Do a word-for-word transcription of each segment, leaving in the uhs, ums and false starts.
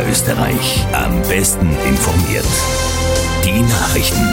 Niederösterreich. Am besten informiert. Die Nachrichten.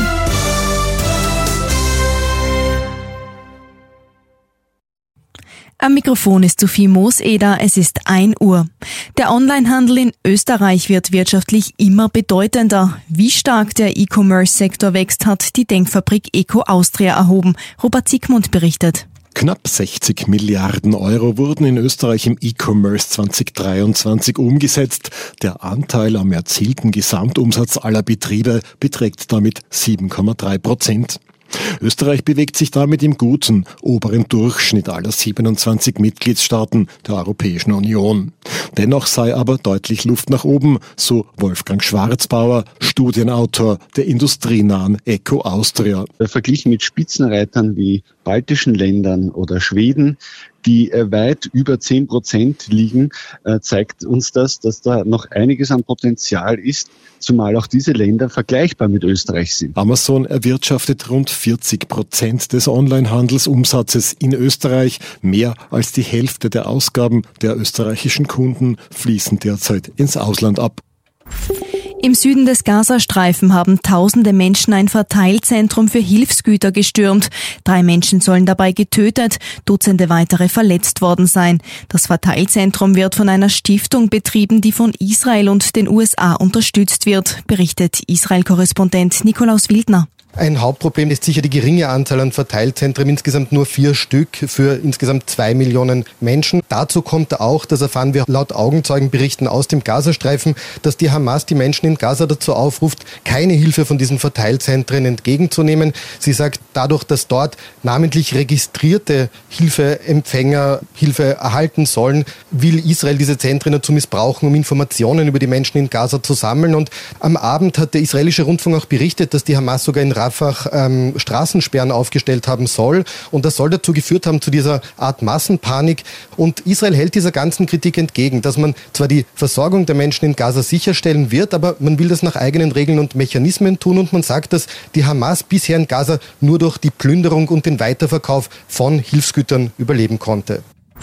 Am Mikrofon ist Sophie Mooseder, es ist ein Uhr. Der Onlinehandel in Österreich wird wirtschaftlich immer bedeutender. Wie stark der E-Commerce-Sektor wächst, hat die Denkfabrik Eco Austria erhoben. Robert Siegmund berichtet. Knapp sechzig Milliarden Euro wurden in Österreich im E-Commerce zwanzig dreiundzwanzig umgesetzt. Der Anteil am erzielten Gesamtumsatz aller Betriebe beträgt damit sieben Komma drei Prozent. Österreich bewegt sich damit im guten, oberen Durchschnitt aller siebenundzwanzig Mitgliedstaaten der Europäischen Union. Dennoch sei aber deutlich Luft nach oben, so Wolfgang Schwarzbauer, Studienautor der industrienahen Eco Austria. Verglichen mit Spitzenreitern wie baltischen Ländern oder Schweden, die weit über zehn Prozent liegen, zeigt uns das, dass da noch einiges an Potenzial ist, zumal auch diese Länder vergleichbar mit Österreich sind. Amazon erwirtschaftet rund vierzig Prozent des Onlinehandelsumsatzes in Österreich. Mehr als die Hälfte der Ausgaben der österreichischen Kunden fließen derzeit ins Ausland ab. Im Süden des Gazastreifen haben tausende Menschen ein Verteilzentrum für Hilfsgüter gestürmt. Drei Menschen sollen dabei getötet, Dutzende weitere verletzt worden sein. Das Verteilzentrum wird von einer Stiftung betrieben, die von Israel und den U S A unterstützt wird, berichtet Israel-Korrespondent Nikolaus Wildner. Ein Hauptproblem ist sicher die geringe Anzahl an Verteilzentren, insgesamt nur vier Stück für insgesamt zwei Millionen Menschen. Dazu kommt auch, das erfahren wir laut Augenzeugenberichten aus dem Gazastreifen, dass die Hamas die Menschen in Gaza dazu aufruft, keine Hilfe von diesen Verteilzentren entgegenzunehmen. Sie sagt, dadurch, dass dort namentlich registrierte Hilfeempfänger Hilfe erhalten sollen, will Israel diese Zentren dazu missbrauchen, um Informationen über die Menschen in Gaza zu sammeln. Und am Abend hat der israelische Rundfunk auch berichtet, dass die Hamas sogar in Rafah ähm, Straßensperren aufgestellt haben soll. Und das soll dazu geführt haben, zu dieser Art Massenpanik. Und Israel hält dieser ganzen Kritik entgegen, dass man zwar die Versorgung der Menschen in Gaza sicherstellen wird, aber man will das nach eigenen Regeln und Mechanismen tun. Und man sagt, dass die Hamas bisher in Gaza nur durch die Plünderung und den Weiterverkauf von Hilfsgütern überleben konnte.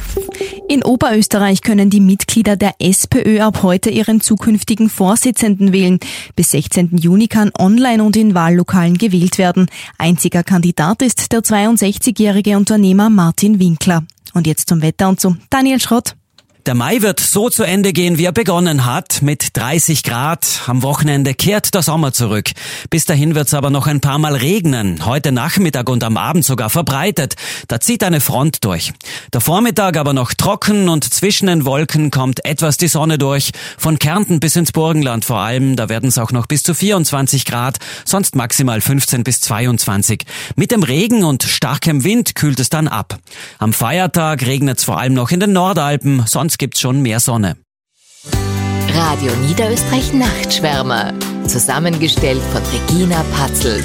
In Oberösterreich können die Mitglieder der SPÖ ab heute ihren zukünftigen Vorsitzenden wählen. Bis sechzehnten Juni kann online und in Wahllokalen gewählt werden. Einziger Kandidat ist der zweiundsechzigjährige Unternehmer Martin Winkler. Und jetzt zum Wetter und zu Daniel Schrott. Der Mai wird so zu Ende gehen, wie er begonnen hat, mit dreißig Grad. Am Wochenende kehrt der Sommer zurück. Bis dahin wird's aber noch ein paar Mal regnen. Heute Nachmittag und am Abend sogar verbreitet. Da zieht eine Front durch. Der Vormittag aber noch trocken und zwischen den Wolken kommt etwas die Sonne durch. Von Kärnten bis ins Burgenland vor allem, da werden es auch noch bis zu vierundzwanzig Grad, sonst maximal fünfzehn bis zweiundzwanzig. Mit dem Regen und starkem Wind kühlt es dann ab. Am Feiertag regnet's vor allem noch in den Nordalpen, sonst gibt's schon mehr Sonne. Radio Niederösterreich Nachtschwärmer. Zusammengestellt von Regina Patzelt.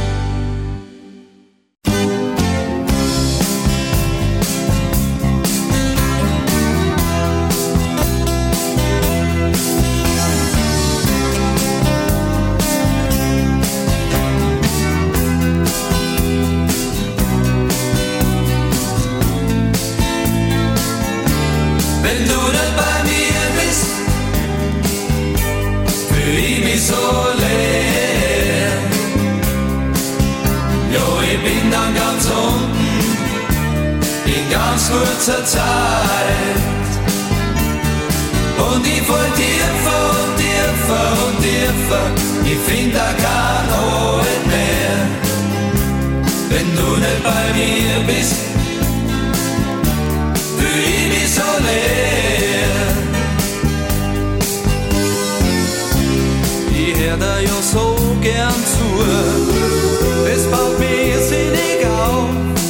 Wenn du nicht bei mir bist, fühl ich mich so leer. Jo, ich bin dann ganz unten, in ganz kurzer Zeit. Und ich fall tiefer und tiefer und tiefer, ich find da kein Halt mehr. Wenn du nicht bei mir bist, fühl ich mich so leer. Ich hör dir ja so gern zu, es baut mir irrsinnig auf.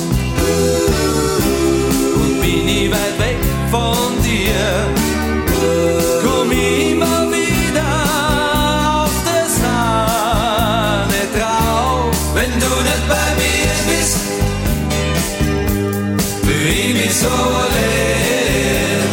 Und bin ich weit weg von dir, komm ich immer wieder auf das Sahne drauf. Wenn du nicht bei mir bist, fühl ich mich so leer.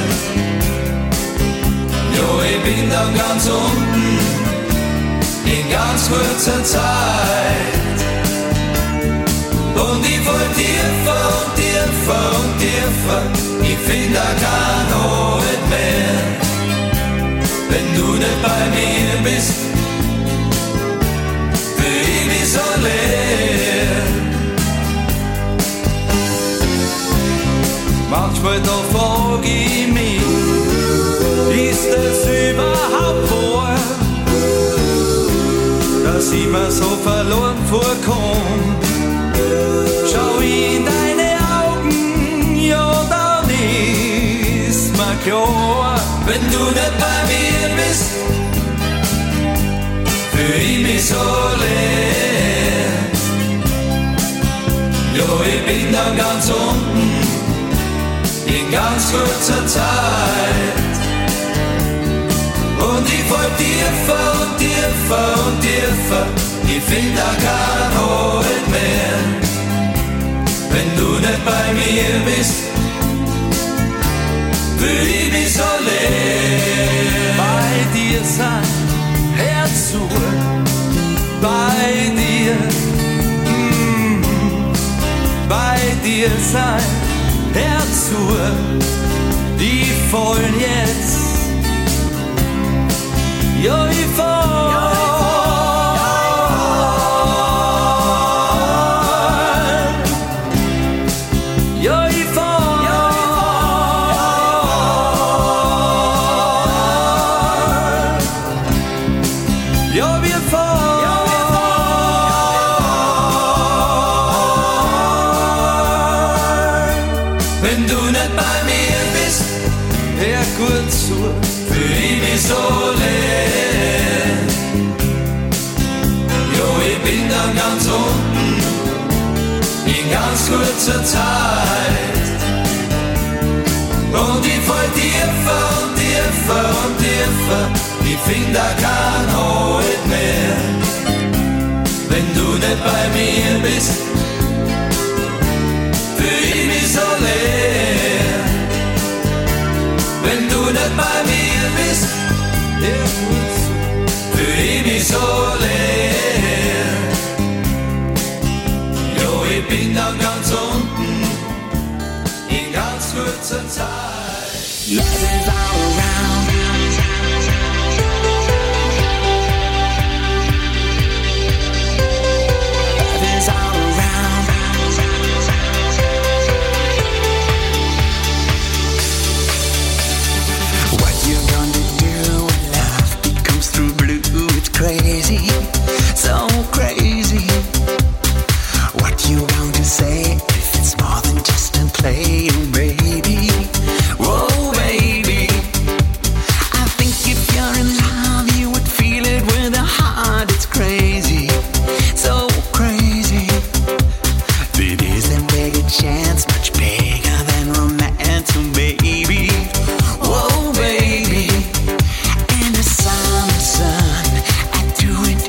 Jo, ich bin dann ganz unten, in ganz kurzer Zeit. Und ich fall tiefer und tiefer und tiefer, ich find da kein Halt mehr. Wenn du nicht nicht bei mir bist, fühl ich mich so leer. Manchmal da frag ich mich, ist es überhaupt wahr, dass ich mir so verloren vorkomme? Schau in deine Augen, ja dann ist mir klar, wenn du nicht bei mir bist, fühl ich mich so leer. Ja, ich bin dann ganz unten, in ganz kurzer Zeit. Und ich fall tiefer und tiefer und tiefer, ich find da kein Halt mehr. Wenn du nicht bei mir bist, fühl ich mich so leer. Bei dir sein Herz zu, bei dir, mm, bei dir sein Herz zu, die fallen jetzt, ja ich fall, ja ich fall, ja wir fallen. Wenn du nicht bei mir bist, hör gut zu, fühl ich mich so leer. Jo, ich bin dann ganz unten, in ganz kurzer Zeit. Und ich fall tiefer und tiefer und tiefer, ich find da kein Halt mehr. Wenn du nicht bei mir bist, fühl ich mich so leer. Wenn du nicht bei mir bist, fühl ich mich so leer. Jo, ich bin dann ganz unten, in ganz kurzer Zeit. Love is all around. Love is all around. What you gonna do when love becomes through blue? It's crazy, so crazy. What you going to say if it's more than just a play, oh baby? Whoa, baby. I think if you're in love, you would feel it with a heart. It's crazy, so crazy. There's a bigger chance, much bigger than romance, oh baby. Whoa, baby. In the summer sun, I do it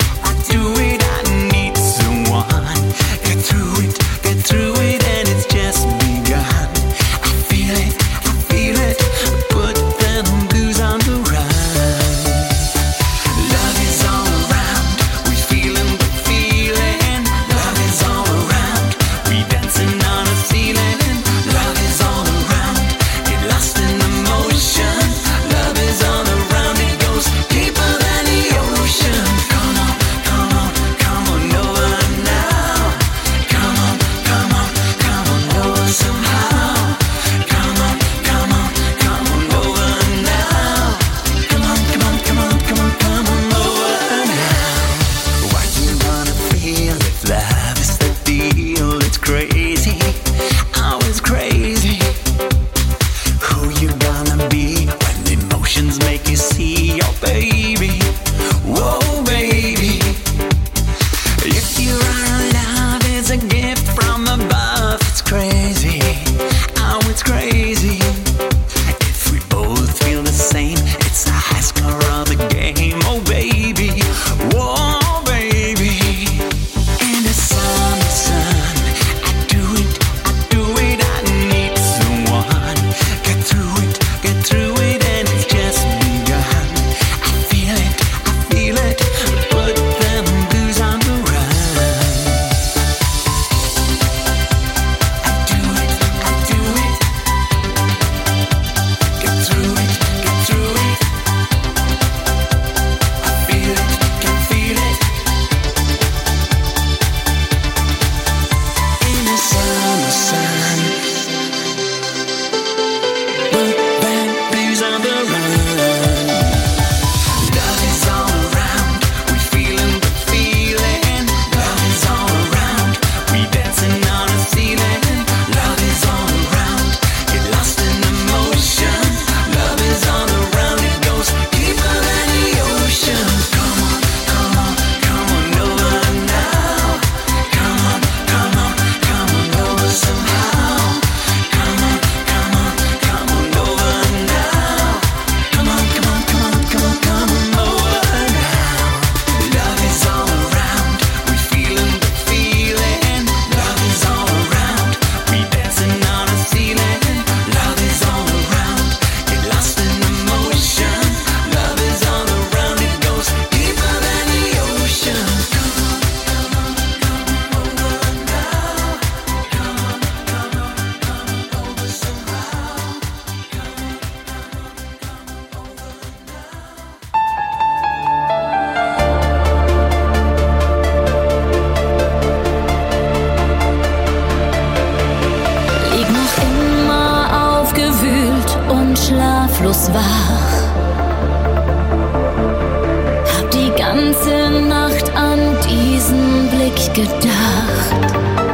an diesen Blick gedacht.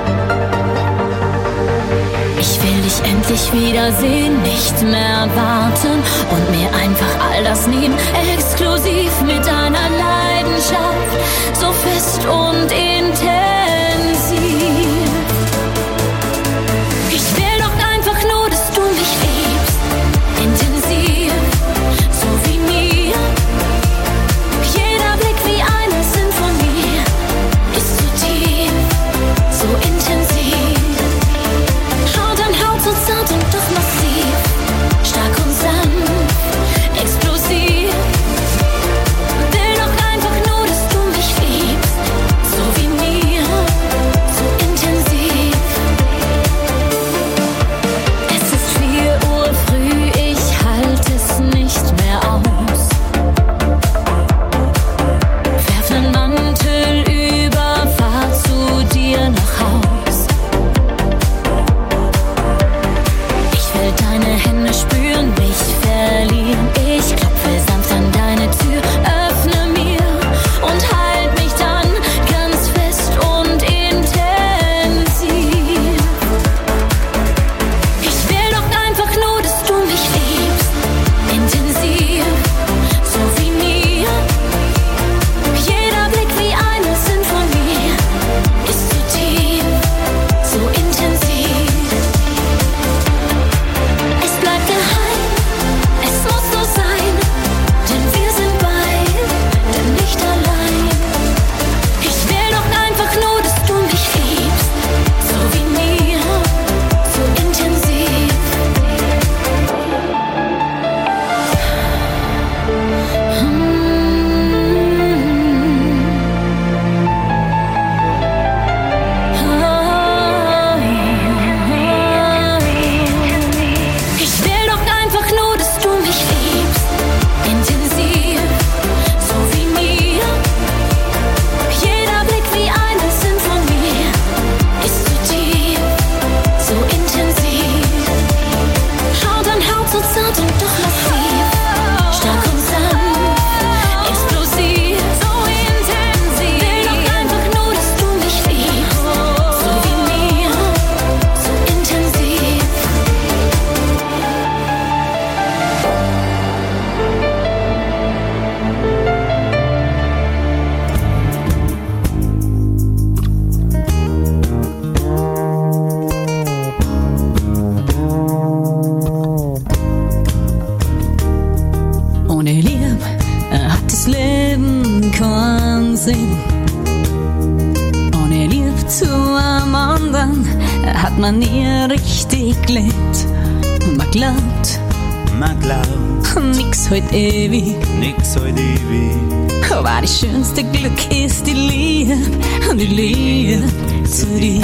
Ich will dich endlich wiedersehen, nicht mehr warten und mir einfach all das nehmen, exklusiv mit einer Leidenschaft, so fest und intensiv. Ich will doch einfach nur, dass du mich liebst, intensiv, so wie mir. Jeder Blick wie eine Sinfonie ist so tief, so intensiv. Schau, dein Herz so zart und doch massiv, stark und sanft, explosiv. Will doch einfach nur, dass du mich liebst, so wie mir, so intensiv. Es ist vier Uhr früh, ich halte es nicht mehr aus. Werf nen Mantel über, fahr zu dir nach Haus. Ich will deine Hände spüren, mich verlieren. Ich klopfe sanft an deine Tür, öffne mir und halt mich dann ganz fest und intensiv. Ich will doch einfach nur, dass du mich liebst, intensiv, so wie mir. Jeder Blick wie eine Sinfonie ist so tief, so intensiv. Es bleibt geheim, es muss so sein, denn wir sind beide nicht allein. Ich will doch einfach nur, dass du mich liebst, so wie mir, so intensiv. Ich will doch einfach nur, dass du mich liebst, intensiv, so wie mir. Jeder Blick wie eine Sinfonie ist so tief, so intensiv. Schau, dein Herz so zart und doch massiv, stark und sanft, explosiv, so intensiv. Will doch einfach nur, dass du mich liebst, so wie mir, so intensiv. Ohne Liebe hat das Leben keinen Sinn. Ohne Liebe zu einem anderen hat man nie richtig gelebt. Man glaubt, Man glaubt, nix halt ewig. nix halt ewig. Aber das schönste Glück ist die Liebe, die Liebe zu dir.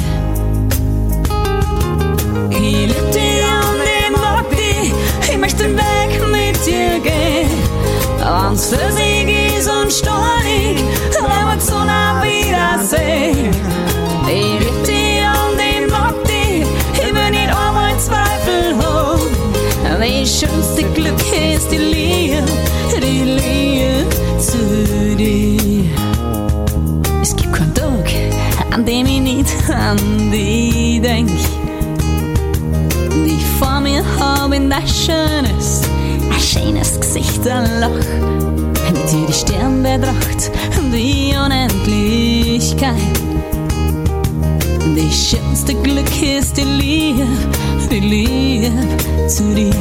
Ich lieb dich und ich mag dich, ich möchte den Weg mit dir gehen. Wenn's flüssig ist und steinig, wenn wir zu nah wiedersehen. Ich lieb dich und ich mag dich, ich will nicht einmal Zweifel haben. Das schönste Glück ist die Liebe, die Liebe zu dir. Es gibt keinen Tag, an dem ich nicht an dich denk. Die vor mir hab in dein schönes, ein schönes Gesicht, ein Lach. Mit dir die Sterne betracht, die Unendlichkeit. Das schönste Glück ist die Liebe, die Liebe zu dir.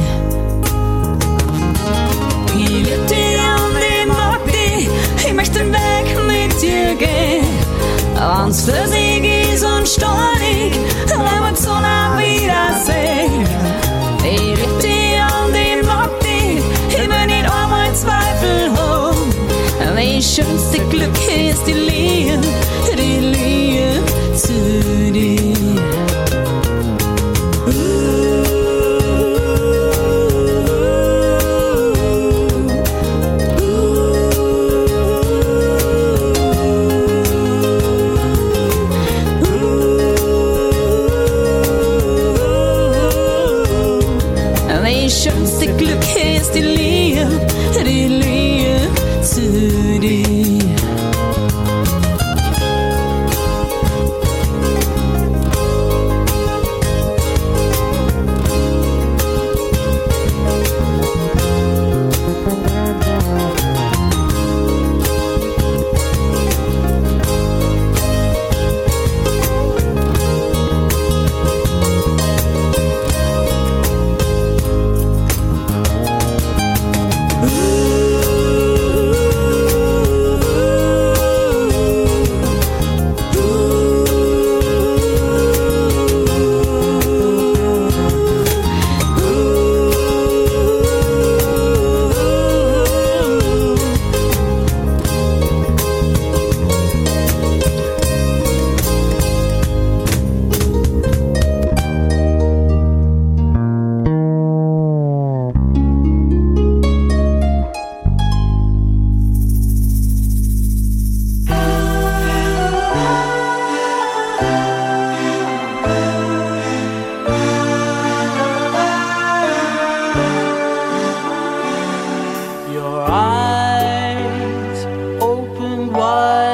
Ich lieb dich und ich mag dich, ich möchte den Weg mit dir gehen. Wenn's flüssig ist und steinig, wenn wir zu nah wiedersehen. Ich lieb dich und ich mag dich, ich will nicht einmal Zweifel haben. Das schönste Glück ist die Liebe, die Liebe zu dir. Das schönste Glück ist die Liebe, die Liebe zu dir.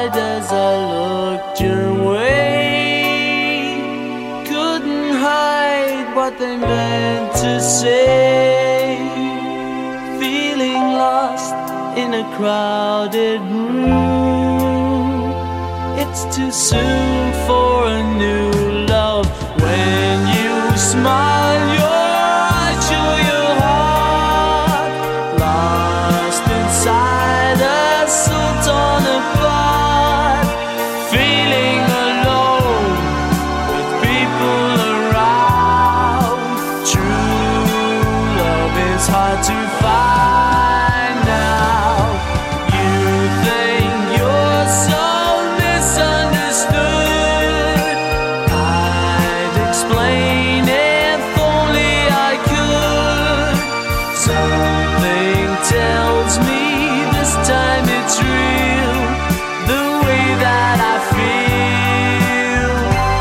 wide as I looked your way. Couldn't hide what they meant to say. Feeling lost in a crowded room. It's too soon for a new love. When you smile, your eyes show your heart. Lost inside a soul torn apart. Feeling alone with people around. True love is hard to find now. You think you're so misunderstood. I'd explain if only I could. Something tells me this time it's real, the way that I feel.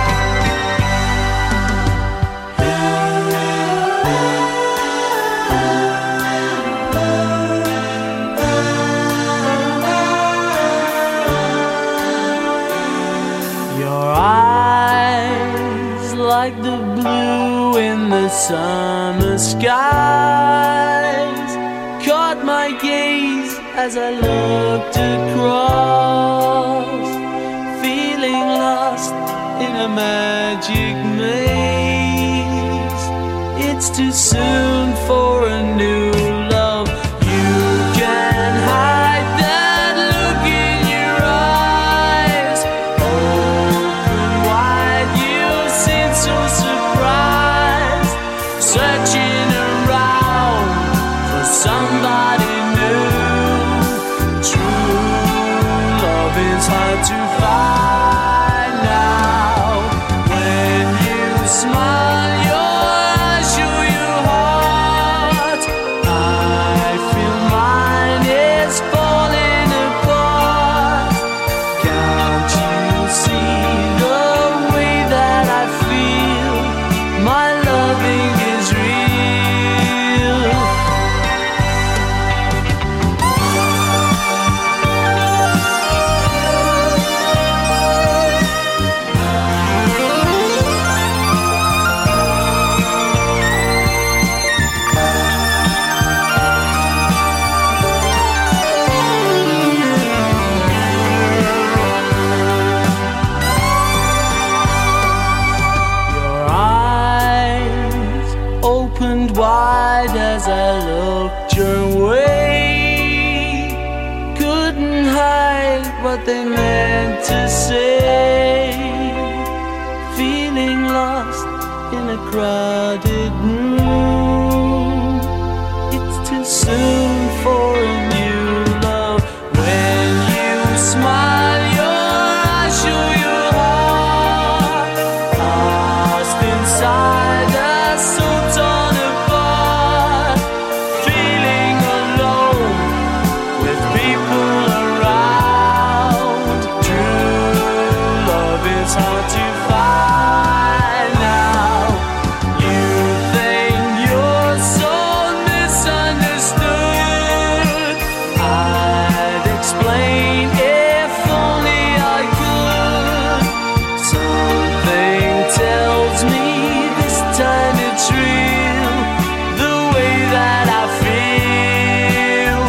Your eyes like the blue in the summer skies caught my gaze as I looked across, feeling lost in a magic maze. It's too soon for a new love. You can hide that look in your eyes. Open wide, you seem so surprised, searching around for somebody new. True love is hard to find now. When you smile, your eyes show your heart. I feel mine is falling apart. Can't you see the way that I feel? My loving is real. Your eyes opened wide as I looked your way. Couldn't hide what they meant to say. Feeling lost in a crowded room. It's too soon for a new love. When you smile, your eyes show your heart. Lost inside a soul torn apart. Feeling alone with people around. True love is hard to find now. You think you're so misunderstood. I'd explain if only I could. Something tells me this time it's real, the way that I feel.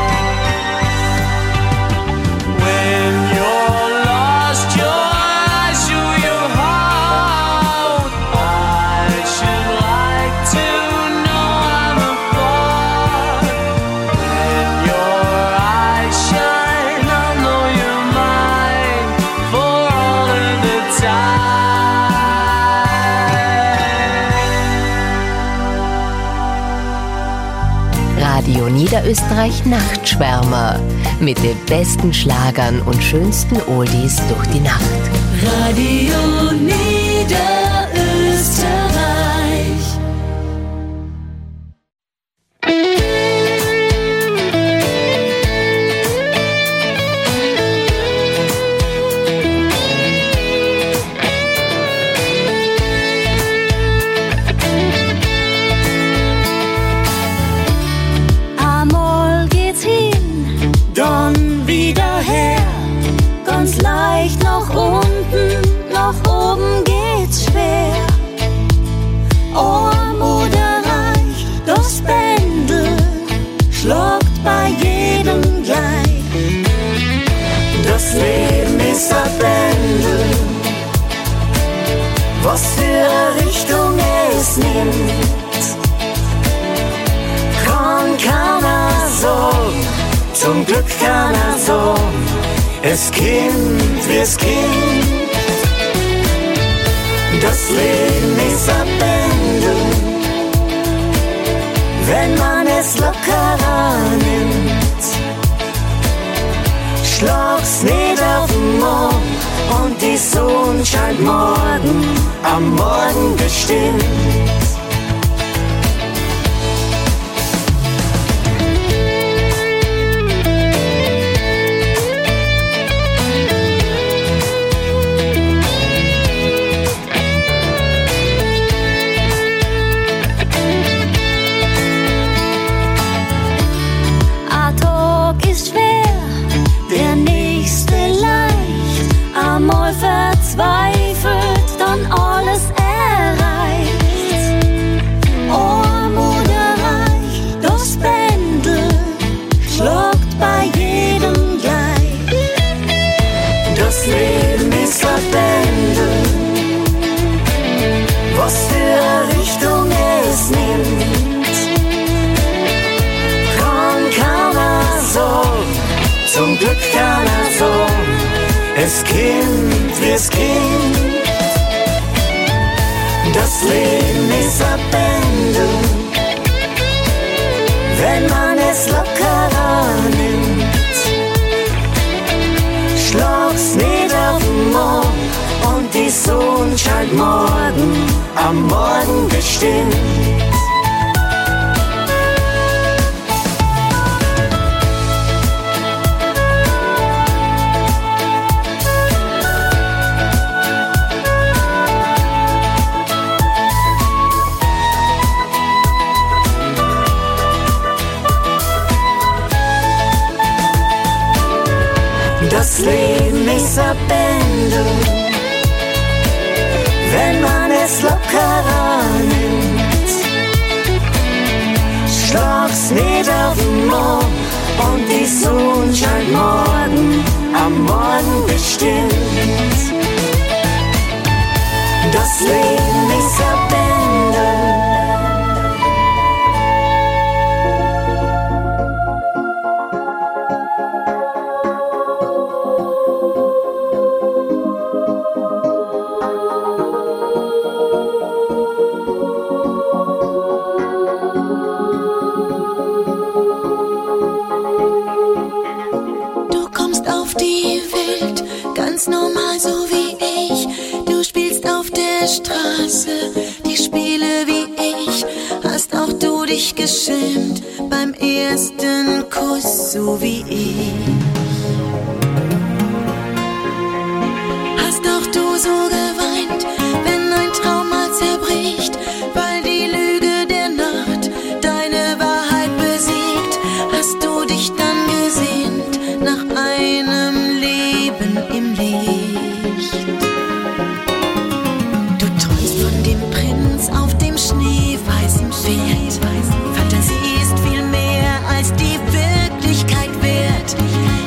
When you're lost, your eyes show your heart. I should like to know I'm apart. When your eyes shine, I'll know you're mine for all of the time. Radio Niederösterreich Nachtschwärmer mit den besten Schlagern und schönsten Oldies durch die Nacht. Radio Niederösterreich. Einmal geht's hin, dann wieder her, ganz geht's leicht nach unten, nach oben geht's schwer. Arm oder reich, das Pendel schlagt bei jedem gleich. Das Leben ist ein Pendel, was für eine Richtung es nimmt, kann keiner sagen, zum Glück keiner sagen, es kommt, wie es kommt. Das Leben ist ein Pendel, wenn man es lockerer nimmt. Schlag's nicht auf den Mond und die Sonne scheint morgen, am Morgen bestimmt. Verzweifelt, dann alles erreicht. Arm oder reich, das Pendel schlagt bei jedem gleich. Das Leben ist ein Pendel, was für eine Richtung es nimmt, kann keiner sagen, zum Glück keiner sagen, es kommt, wie es kommt. Das Leben ist ein Pendel, wenn man es lockerer nimmt. Schlag's nicht auf den Mond und die Sonne scheint morgen, am Morgen bestimmt. Das Leben ist ein Pendel, wenn man es lockerer nimmt. Schlag's nicht auf den Mond und die Sonne scheint morgen, am Morgen bestimmt. Das Leben ist ein Pendel. Die Spiele wie ich, hast auch du dich geschämt beim ersten Kuss, so wie ich. Hast auch du so geweint, wenn ein Traum mal zerbricht, weil die Lüge der Nacht deine Wahrheit besiegt. Hast du dich dann gesehnt nach einem Leben im Licht? Auf dem schneeweißen Pferd. Fantasie ist viel mehr als die Wirklichkeit wert.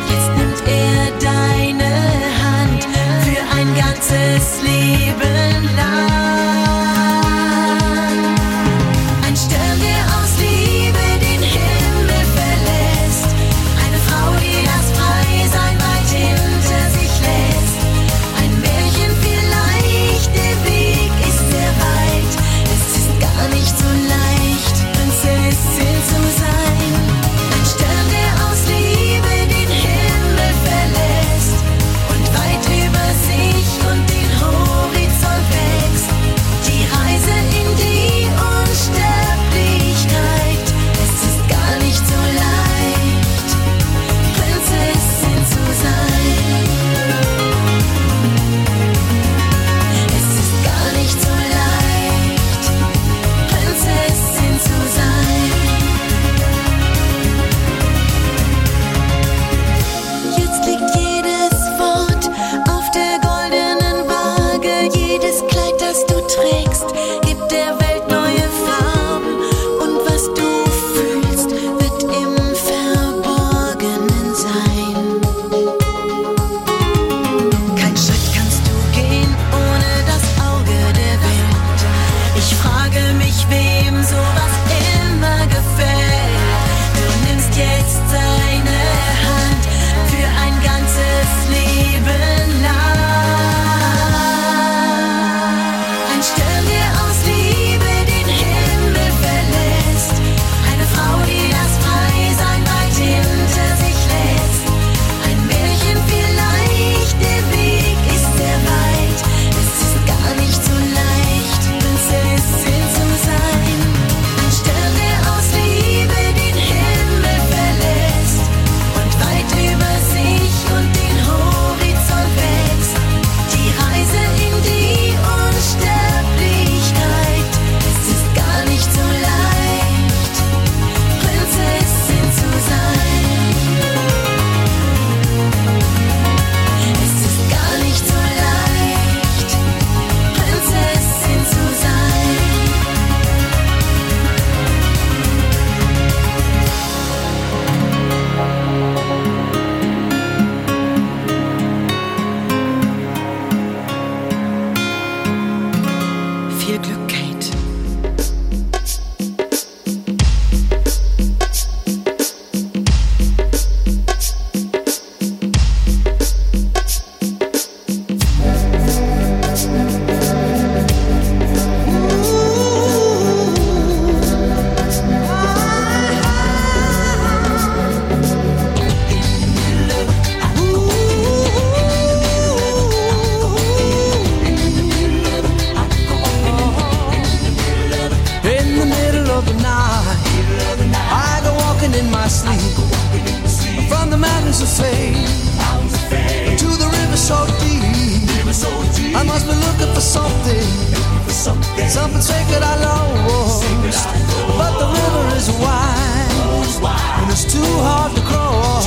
I must be looking for something, something sacred I lost. But the river is wide, and it's too hard to cross.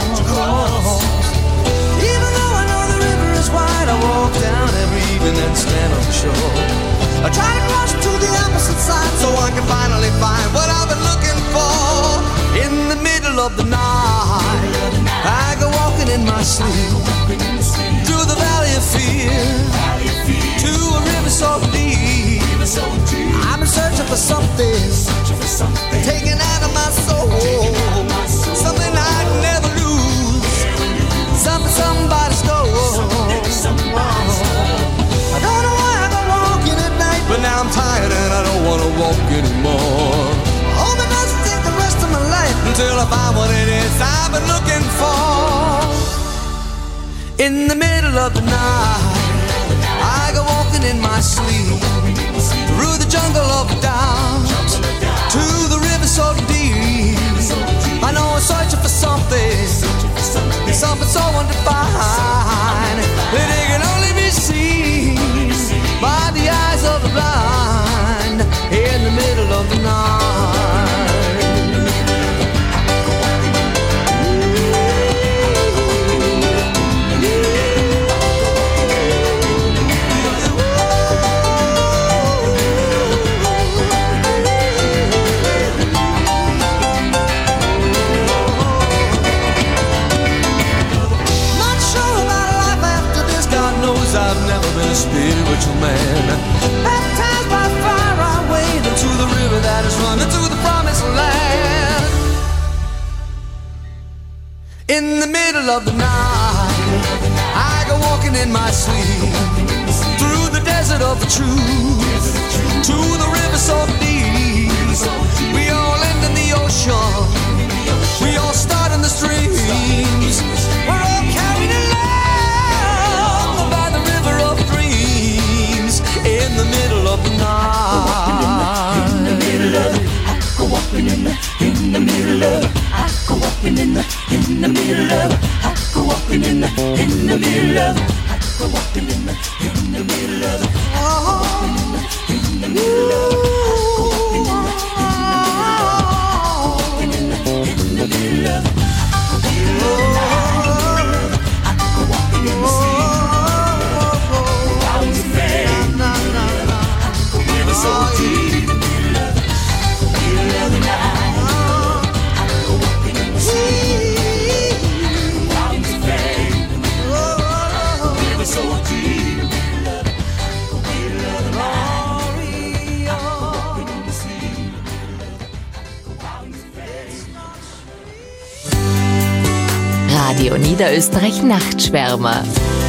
Even though I know the river is wide, I walk down every evening and stand on the shore. I try to cross to the opposite side so I can finally find what I've been looking for. In the middle of the night, I go walking in my sleep through the valley of fear to a river so deep. I'm searching for something taken out of my soul, something I'd never lose, something somebody stole. I don't know why I go walking at night, but now I'm tired and I don't want to walk anymore. Hope it doesn't take the rest of my life until I find what it is I've been looking for. In the middle of the night, I go walking in my sleep through the jungle of doubt to the river so deep. I know I'm searching for something, something so undefined that it can only be seen by the eyes of the blind. In the middle of the night. I've never been a spiritual man. Baptized by fire, I wade into the river that is running to the promised land. In the middle of the night, I go walking in my sleep through the desert of the truth to the river so deep. We all end in the ocean, we all start in the streams. We're all carried along in the middle of the night. In the middle of it, I go walking in the, in the middle of it, I go walking in the, in the middle of it, I go walking in the, in the middle of it, I go walking in the, in the middle of it, oh, in the middle of it, I go walking in the, in the middle of it, I go walking in the, I go walking in the sea. So deep, middle of the night, I go walking in the sea, out to fame. River so deep, middle of the night, I go walking in the sea, out to fame. Radio Niederösterreich Nachtschwärmer.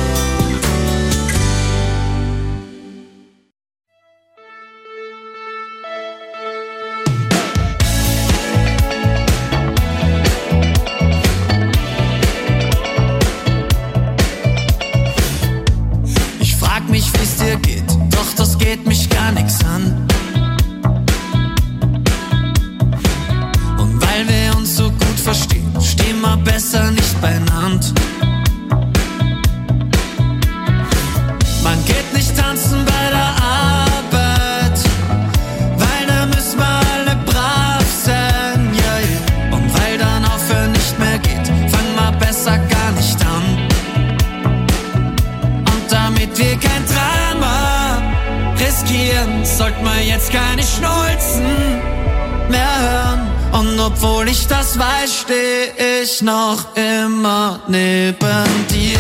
Sollte man jetzt keine Schnulzen mehr hören. Und obwohl ich das weiß, steh ich noch immer neben dir.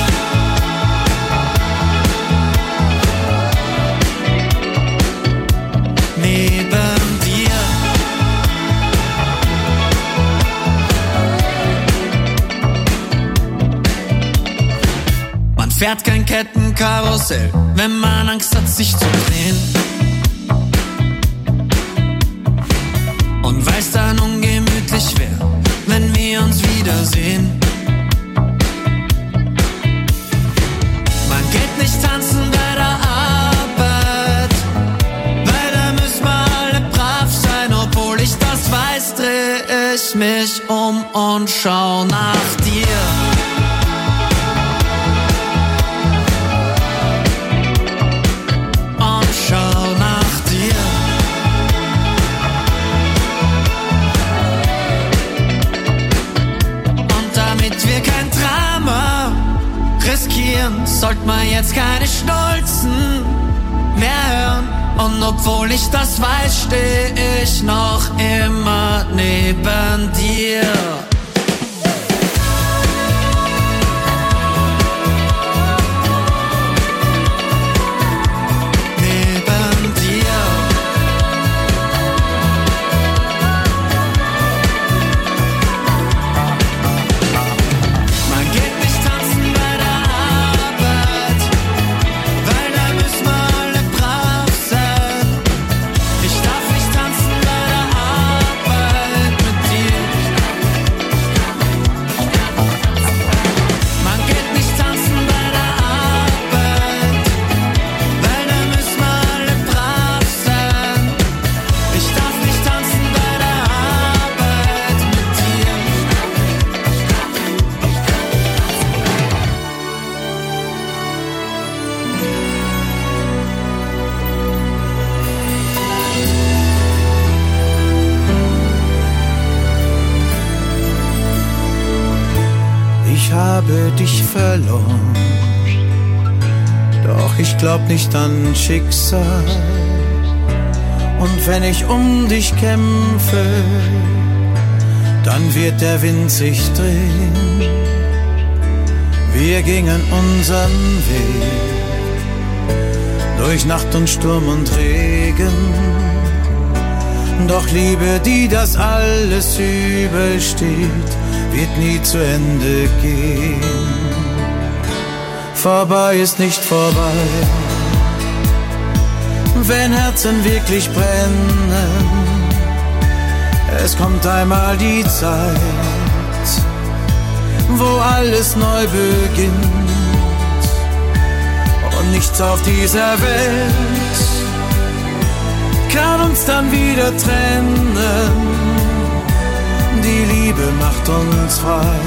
Neben dir. Man fährt kein Kettenkarussell, wenn man Angst hat, sich zu drehen. Und weil's dann ungemütlich wär, wenn wir uns wiedersehen. Man geht nicht tanzen bei der Arbeit, weil da müssen wir alle brav sein. Obwohl ich das weiß, dreh ich mich um und schau nach dir. verlieren, sollte man jetzt keine Schnulzen mehr hören. Und obwohl ich das weiß, steh ich noch immer neben dir. Dich verloren, doch ich glaub nicht an Schicksal. Und wenn ich um dich kämpfe, dann wird der Wind sich drehen. Wir gingen unseren Weg durch Nacht und Sturm und Regen. Doch Liebe, die das alles übersteht, wird nie zu Ende gehen. Vorbei ist nicht vorbei, wenn Herzen wirklich brennen. Es kommt einmal die Zeit, wo alles neu beginnt. Und nichts auf dieser Welt kann uns dann wieder trennen. Die Liebe macht uns frei.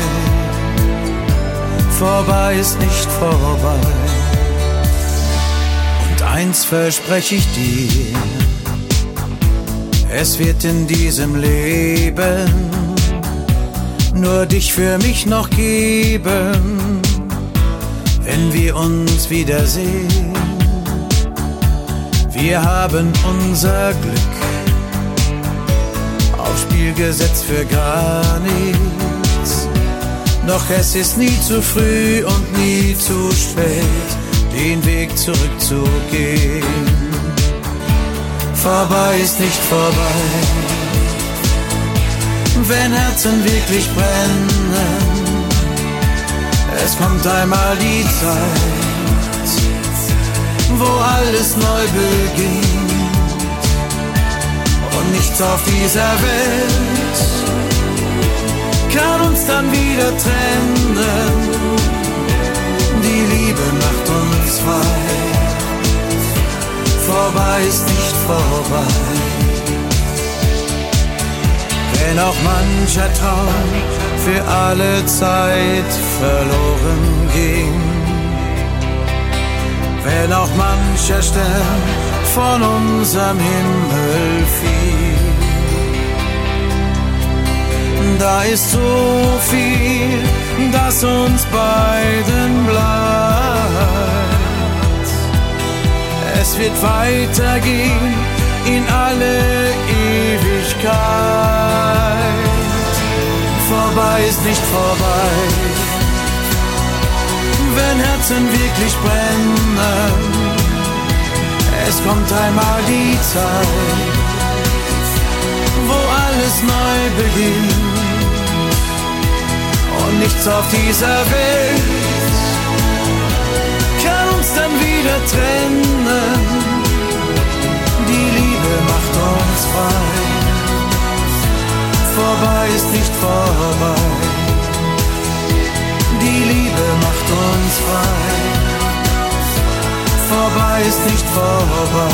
Vorbei ist nicht vorbei. Und eins verspreche ich dir: Es wird in diesem Leben nur dich für mich noch geben. Wenn wir uns wiedersehen, wir haben unser Glück aufs Spiel gesetzt für gar nichts. Doch es ist nie zu früh und nie zu spät, den Weg zurückzugehen. Vorbei ist nicht vorbei, wenn Herzen wirklich brennen. Es kommt einmal die Zeit, wo alles neu beginnt. Und nichts auf dieser Welt kann uns dann wieder trennen. Die Liebe macht uns frei. Vorbei ist nicht vorbei. Wenn auch mancher Traum für alle Zeit verloren ging, wenn auch mancher Stern von unserem Himmel fiel, da ist so viel, das uns beiden bleibt. Es wird weitergehen in alle Ewigkeit. Vorbei ist nicht vorbei, wenn Herzen wirklich brennen. Es kommt einmal die Zeit, wo alles neu beginnt. Und nichts auf dieser Welt kann uns dann wieder trennen. Die Liebe macht uns frei. Vorbei ist nicht vorbei. Die Liebe macht uns frei. Vorbei ist nicht vorbei.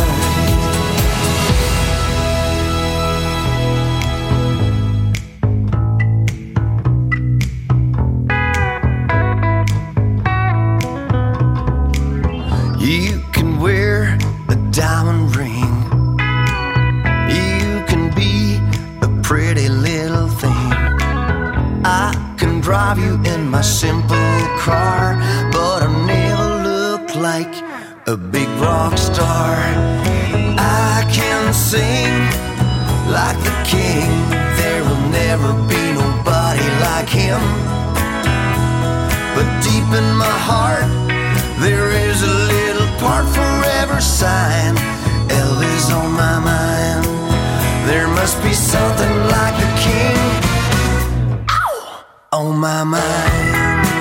You can wear a diamond ring. You can be a pretty little thing. I can drive you in my simple car, but I need like a big rock star. I can sing like the king. There will never be nobody like him. But deep in my heart, there is a little part forever sign. Elvis on my mind. There must be something like a king on my mind.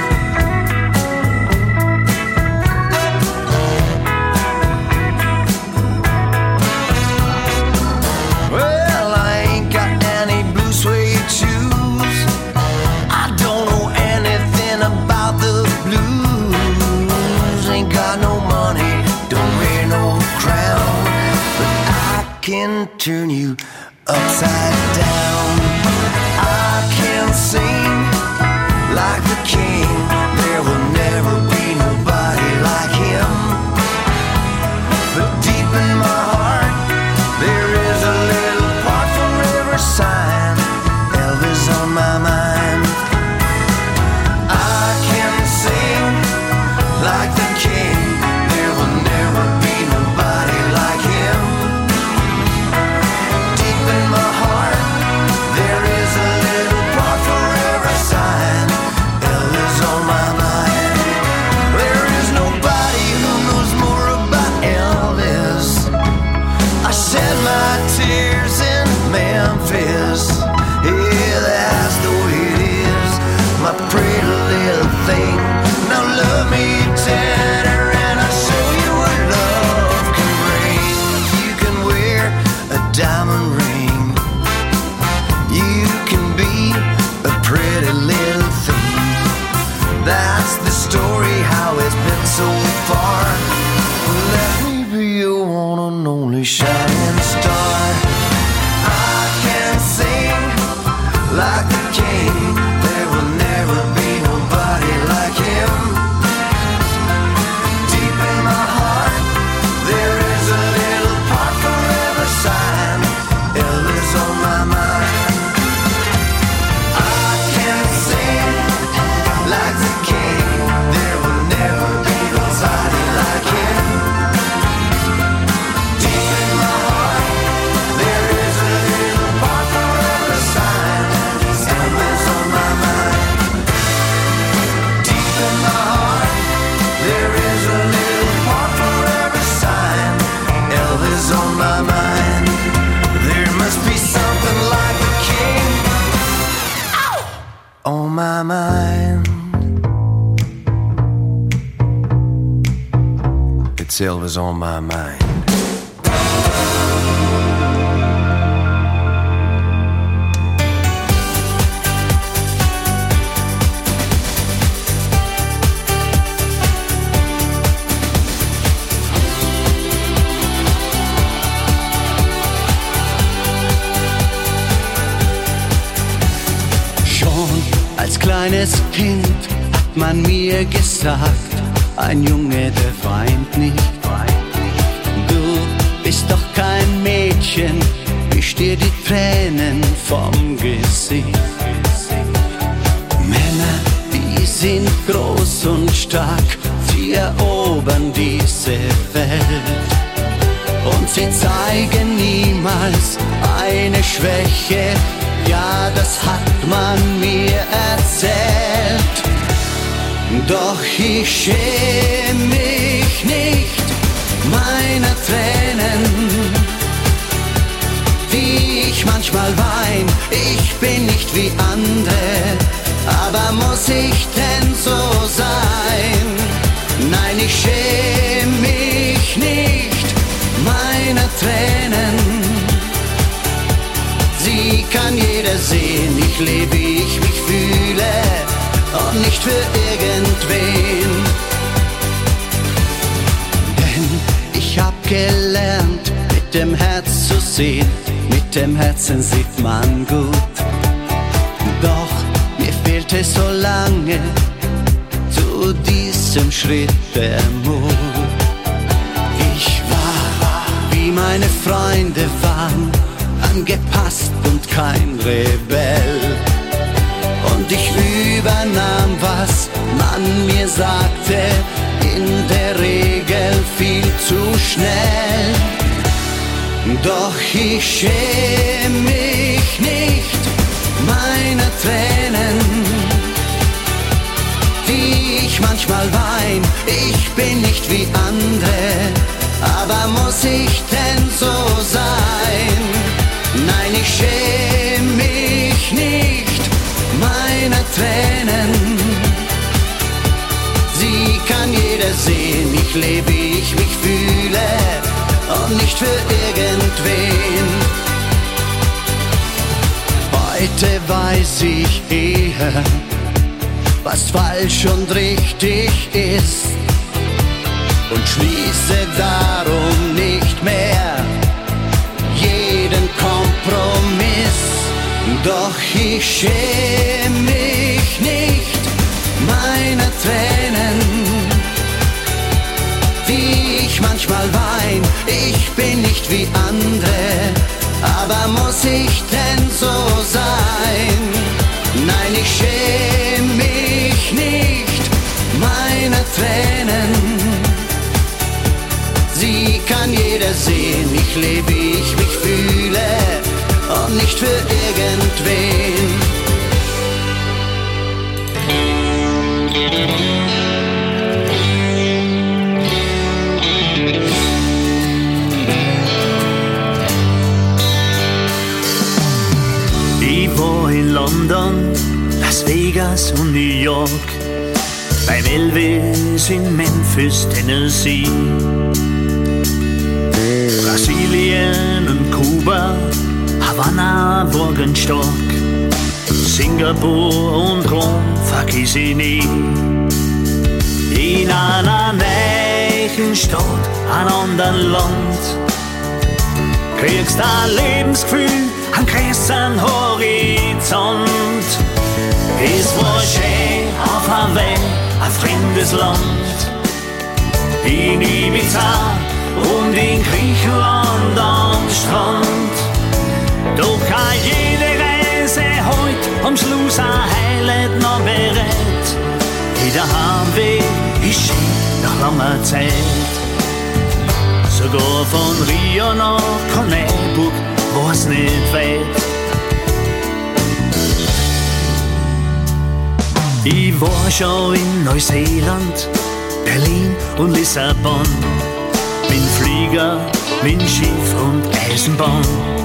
Well, I ain't got any blue suede shoes. I don't know anything about the blues. Ain't got no money, don't wear no crown, but I can turn you upside down. I can sing like the king. There will never be nobody like him. But deep in my heart, there is a little part forever sign. Elvis on my mind. I can sing like the king. There will never be nobody like him. Deep in my heart, there is a little part forever sign. Elvis on my mind. There is nobody who knows more about Elvis. I shed my tears in Memphis. Yeah, that's the way it is, my pretty little thing. Now love me tender and I'll show you what love can bring. You can wear a diamond ring. You can be a pretty little thing. That's the story, how it's been so far. Let me be your one and only shining star. I can sing like the king. There will never be nobody like him. Deep in my heart, there is a little part forever sign. Elvis on my mind. I can sing like the king. There will never be nobody like him. Deep in my heart, there is a little part forever sign. Elvis on my mind. Deep in my heart, there is a little part forever sign. Elvis on my mind. There must be something like a king on my mind. It's Elvis on my mind. Schon als kleines Kind hat man mir gesagt, ein Junge, der weint nicht. Du bist doch kein Mädchen, wisch dir die Tränen vom Gesicht. Männer, die sind groß und stark, sie erobern diese Welt. Und sie zeigen niemals eine Schwäche, ja, das hat man mir erzählt. Doch ich schäme mich nicht meiner Tränen, die ich manchmal wein. Ich bin nicht wie andere, aber muss ich denn so sein? Nein, ich schäme mich nicht meiner Tränen. Sie kann jeder sehen, ich lebe, wie ich mich fühle und nicht für irgendwen. Denn ich hab gelernt, mit dem Herz zu sehen, mit dem Herzen sieht man gut. Doch mir fehlte so lange zu diesem Schritt der Mut. Ich war, wie meine Freunde waren, angepasst und kein Rebell. Und ich übernahm, was man mir sagte, in der Regel schnell. Doch ich schäme mich nicht meiner Tränen, die ich manchmal wein. Ich bin nicht wie andere, aber muss ich denn so sein? Nein, ich schäme mich nicht meiner Tränen. Sie kann jeder sehen, ich lebe, wie ich mich fühle und nicht für irgendwen. Heute weiß ich eher, was falsch und richtig ist, und schließe darum nicht mehr jeden Kompromiss. Doch ich schäme mich nicht meiner Tränen, die ich manchmal wein. Ich bin nicht wie andere, aber muss ich denn so sein? Nein, ich schäme mich nicht meiner Tränen. Sie kann jeder sehen, ich lebe, wie ich mich fühle und nicht für irgendwen. Ich war in London, Las Vegas und New York, beim Elvis in Memphis, Tennessee, Brasilien und Kuba, Havanna, Burgenstark, Singapur und Rom vergiss ich nie. In einer neuen Stadt, ein anderen Land, kriegst ein Lebensgefühl, ein größeren Horizont. Es war schön auf Hawaii, ein fremdes Land, in Ibiza und in Griechenland am Strand. Doch auch jede Reise heut am Schluss ein Highlight noch bereit. Jeder Heimweg ist schön nach langer Zeit. Sogar von Rio nach Korneuburg war's nicht weit. Ich war schon in Neuseeland, Berlin und Lissabon, mit Flieger, mit Schiff und Eisenbahn.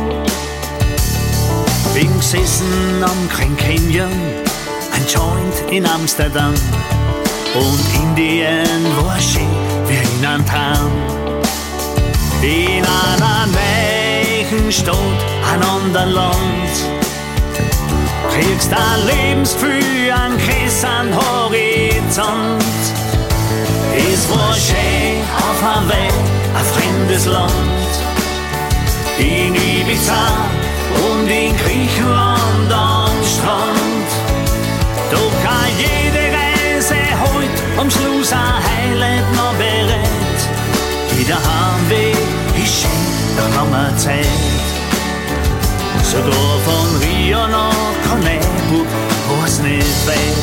Bin gesessen am Grand Canyon, ein Joint in Amsterdam, und Indien war schön wie in einem Traum. In einer neuen Stadt, ein anderes Land, kriegst ein Lebensgefühl, ein größeren Horizont. Es war schön auf Hawaii, ein fremdes Land, in Ibiza und in Griechenland am Strand. Doch auch jede Reise heut am Schluss ein Highlight noch bereit. Jeder Heimweg ist schön nach langer Zeit. Sogar von Rio nach Korneuburg war's nicht weit.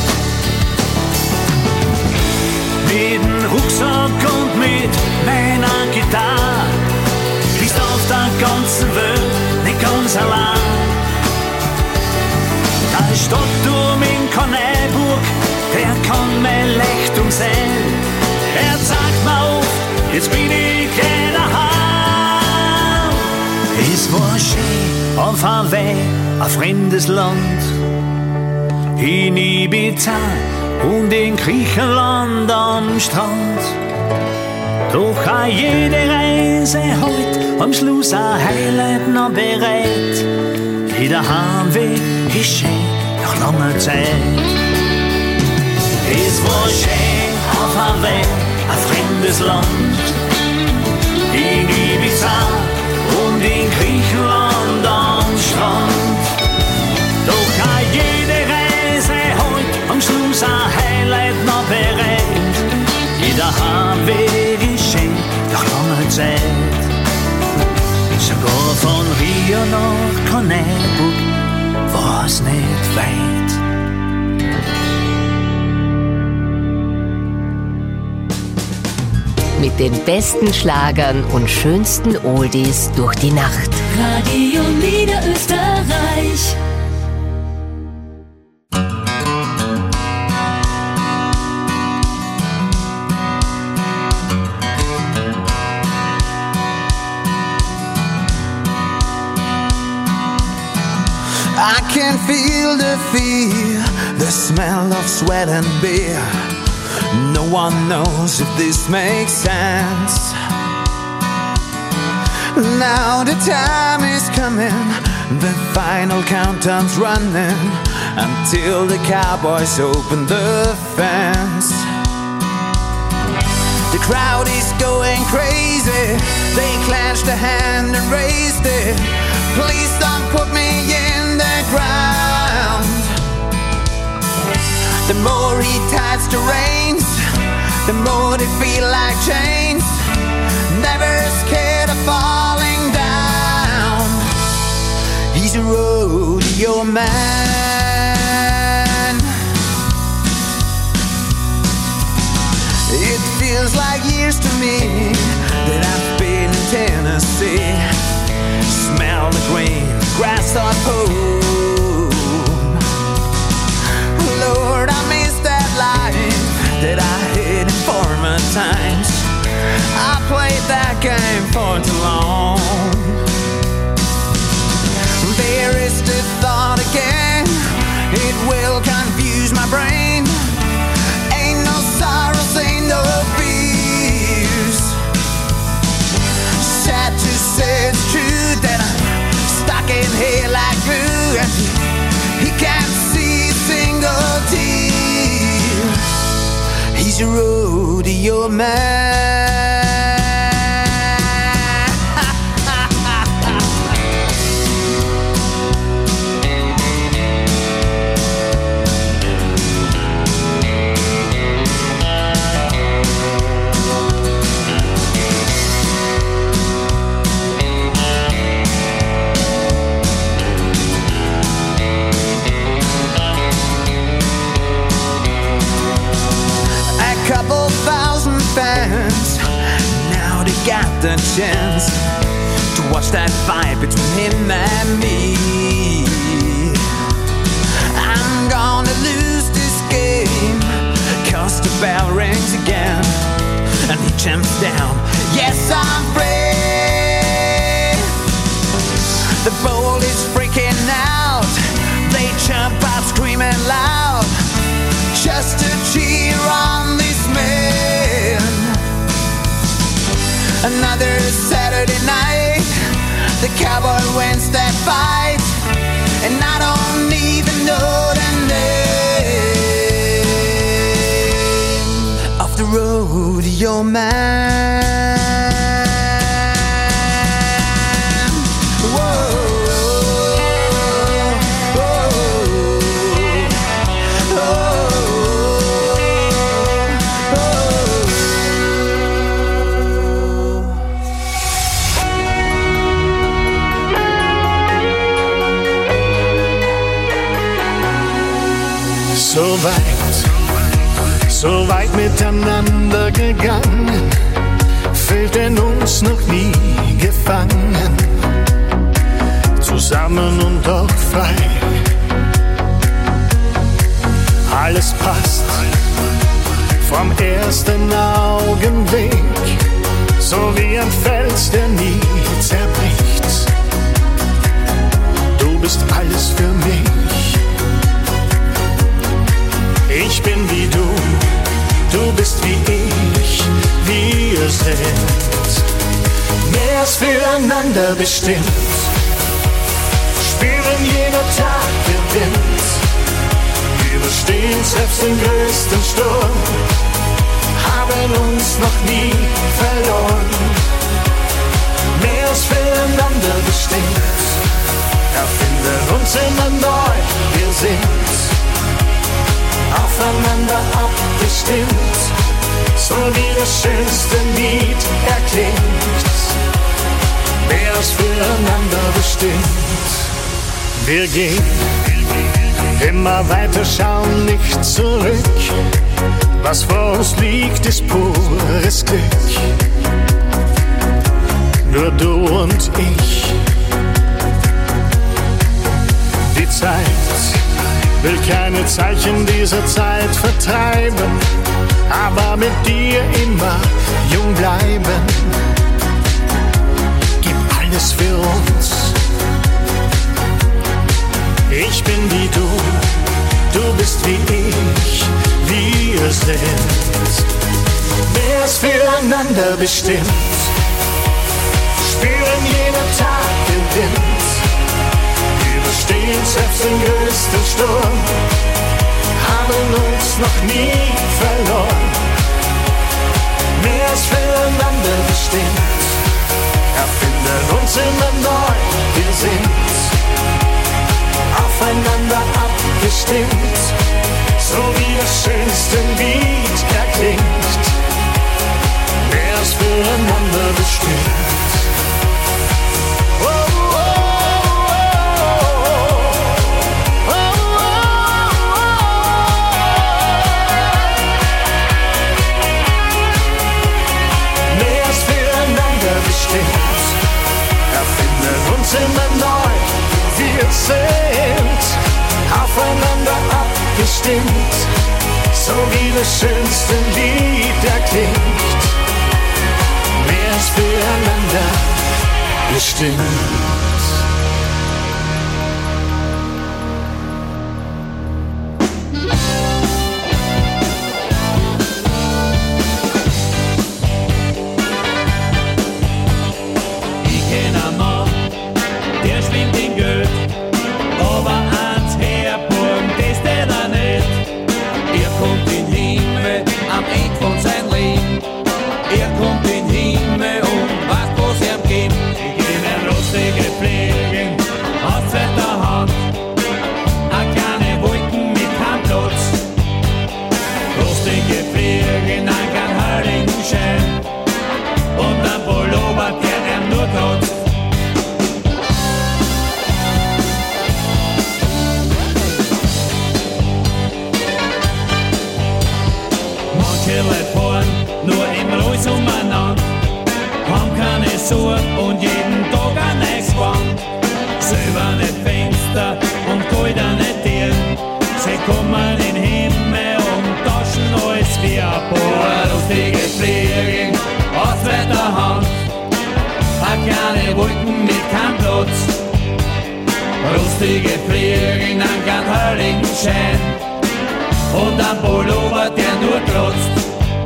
Mit dem Rucksack und mit meiner Gitarre bist auf der ganzen Welt nicht ganz allein. Der Stadtturm in Korneuburg, der kann meine Leuchtung sein. Er sagt mir oft, jetzt bin ich gleich daheim. Es war schön auf Hawaii, ein fremdes Land, in Ibiza und in Griechenland am Strand. Doch auch jede Reise heut am Schluss ein Highlight noch bereit. Jeder Heimweg ist schön nach langer Zeit. Es war schön auf Hawaii, ein fremdes Land, in Ibiza und in Griechenland am Strand. Doch auch jede Reise heut am Schluss ein Highlight noch bereit. Jeder Heimweg ist schön nach langer Zeit. Sogar von Rio nach Korneuburg war's nicht weit. mit den besten Schlagern und schönsten Oldies durch die Nacht. Radio Niederösterreich. I can feel the fear, the smell of sweat and beer. No one knows if this makes sense. Now the time is coming, the final countdown's running, until the cowboys open the fence. The crowd is going crazy, they clenched a hand and raised it. Please don't put me in the ground. The more he ties the reins, the more they feel like chains. Never scared of falling down. He's a rodeo man. It feels like years to me that I've been in Tennessee. Smell the green grass on home. Lord, I miss that life that I had in former times. I played that game for too long. There is the thought again, it will confuse my brain. Ain't no sorrows, ain't no fears. Sad to say it's true that I'm stuck in here like glue, and he can't see a single tear. He's a rodeo man. Couple thousand fans, now they got the chance to watch that fight between him and me. I'm gonna lose this game, cause the bell rings again, and he jumps down, yes I'm free. The bull is freaking out, they jump out screaming loud, just to cheer on this man. Another Saturday night, the cowboy wins that fight, and I don't even know the name of the rodeo man. Whoa. So weit, so weit miteinander gegangen, fühlt in uns noch nie gefangen, zusammen und doch frei. Alles passt vom ersten Augenblick, so wie ein Fels, der nie zerbricht. Du bist alles für mich. Ich bin wie du, du bist wie ich, wir sind mehr als füreinander bestimmt. Spüren jeder Tag gewinnt, überstehen selbst den größten Sturm, haben uns noch nie verloren. Mehr als füreinander bestimmt, erfinden uns immer neu, wir sind aufeinander abgestimmt, so wie das schönste Lied erklingt, mehr als füreinander bestimmt. Wir gehen immer weiter, schauen nicht zurück, was vor uns liegt, ist pures Glück. nur du und ich. Die Zeit will keine Zeichen dieser Zeit vertreiben, aber mit dir immer jung bleiben. Gib alles für uns. Ich bin wie du, du bist wie ich, wir sind. Wer ist füreinander bestimmt, spüren jeden Tag den Wind, überstehen selbst den größten Sturm, haben uns noch nie verloren. Wer ist füreinander bestimmt, erfinden uns immer neu, wir sind aufeinander abgestimmt, so wie das schönste Lied erklingt. Wer ist füreinander bestimmt? Oh, oh, oh, oh, oh, oh. Wer ist füreinander bestimmt, erfinden uns immer neu. Wir sind aufeinander abgestimmt, so wie das schönste Lied erklingt. Wer ist füreinander bestimmt? Und jeden Tag ein neues Gewand, silberne Fenster und goldene Türen. Sie kommen in den Himmel und taschen alles wie ein paar lustige Fliegen aus zweiter Hand. Eine kleine Wolken mit keinem Platz, lustige Fliegen an ganz heiligen Schein und ein Pullover, der nur kratzt.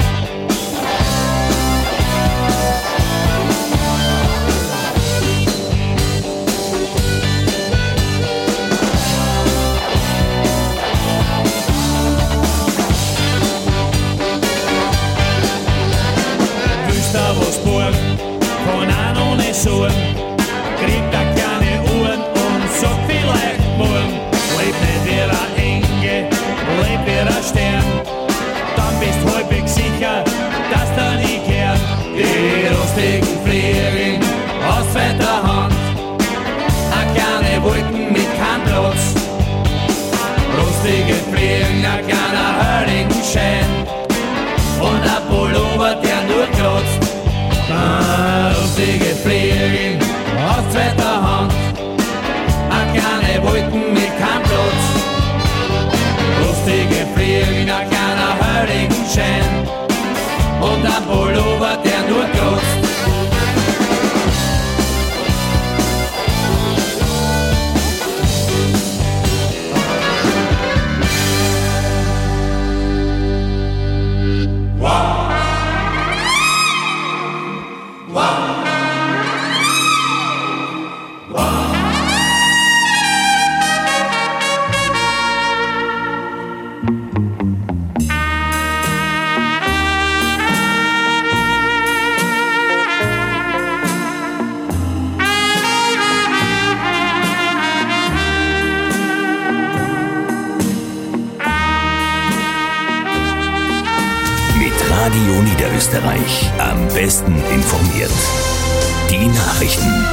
Von an ohne Sohn, kriegt er keine Uhren und sagt vielleicht morgen, lebt nicht wie ein Engel, lebt wie ein Stern, dann bist du halbwegs sicher, dass du nie kehrt. Die lustigen Fliegen aus zweiter Hand, a kleine Wolken mit keinem Platz, lustige Fliegen, a kleiner heiligen Schein und ein Pullover, der nur kratzt. Ah, lustige Fliegen aus zweiter Hand, a kleine Wolken mit keinem Platz, lustige Fliegen, a kleiner heiligen Schein und ein Pullover, der nur kratzt. Radio Niederösterreich. Am besten informiert. Die Nachrichten.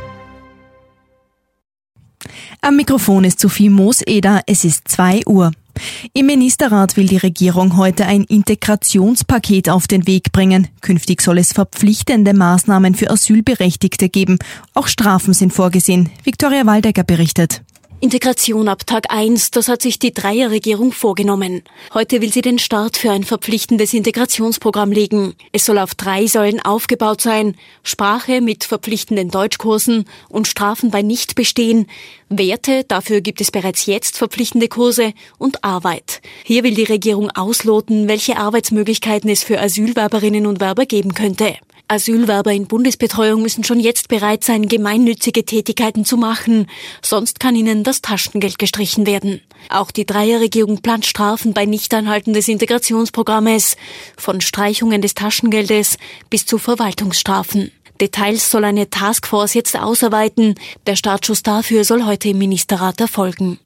Am Mikrofon ist Sophie Moos-Eder. Es ist zwei Uhr. Im Ministerrat will die Regierung heute ein Integrationspaket auf den Weg bringen. Künftig soll es verpflichtende Maßnahmen für Asylberechtigte geben. Auch Strafen sind vorgesehen. Viktoria Waldecker berichtet. Integration ab Tag eins, das hat sich die Dreierregierung vorgenommen. Heute will sie den Start für ein verpflichtendes Integrationsprogramm legen. Es soll auf drei Säulen aufgebaut sein: Sprache mit verpflichtenden Deutschkursen und Strafen bei Nichtbestehen, Werte, dafür gibt es bereits jetzt verpflichtende Kurse, und Arbeit. Hier will die Regierung ausloten, welche Arbeitsmöglichkeiten es für Asylwerberinnen und Werber geben könnte. Asylwerber in Bundesbetreuung müssen schon jetzt bereit sein, gemeinnützige Tätigkeiten zu machen, sonst kann ihnen das Taschengeld gestrichen werden. Auch die Dreierregierung plant Strafen bei Nichteinhalten des Integrationsprogrammes, von Streichungen des Taschengeldes bis zu Verwaltungsstrafen. Details soll eine Taskforce jetzt ausarbeiten. Der Startschuss dafür soll heute im Ministerrat erfolgen.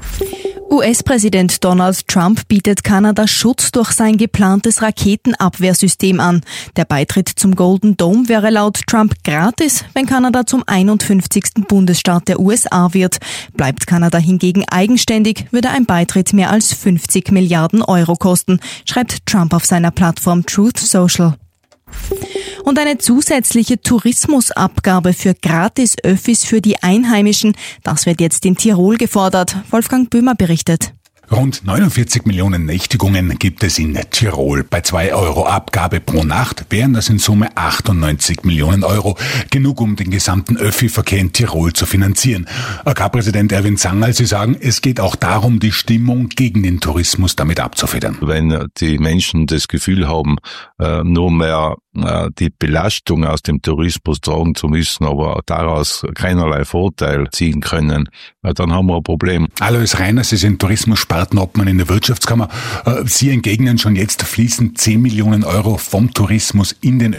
U S-Präsident Donald Trump bietet Kanada Schutz durch sein geplantes Raketenabwehrsystem an. Der Beitritt zum Golden Dome wäre laut Trump gratis, wenn Kanada zum einundfünfzigsten Bundesstaat der U S A wird. Bleibt Kanada hingegen eigenständig, würde ein Beitritt mehr als fünfzig Milliarden Euro kosten, schreibt Trump auf seiner Plattform Truth Social. Und eine zusätzliche Tourismusabgabe für Gratis-Öffis für die Einheimischen, das wird jetzt in Tirol gefordert. Wolfgang Böhmer berichtet. Rund neunundvierzig Millionen Nächtigungen gibt es in Tirol. Bei zwei Euro Abgabe pro Nacht wären das in Summe achtundneunzig Millionen Euro. Genug, um den gesamten Öffi-Verkehr in Tirol zu finanzieren. A K-Präsident Erwin Zangerl, Sie sagen, es geht auch darum, die Stimmung gegen den Tourismus damit abzufedern. Wenn die Menschen das Gefühl haben, nur mehr die Belastung aus dem Tourismus tragen zu müssen, aber daraus keinerlei Vorteil ziehen können, dann haben wir ein Problem. Alois Reiner, Sie sind Tourismus-Spartenobmann in der Wirtschaftskammer. Sie entgegnen, schon jetzt fließen zehn Millionen Euro vom Tourismus in den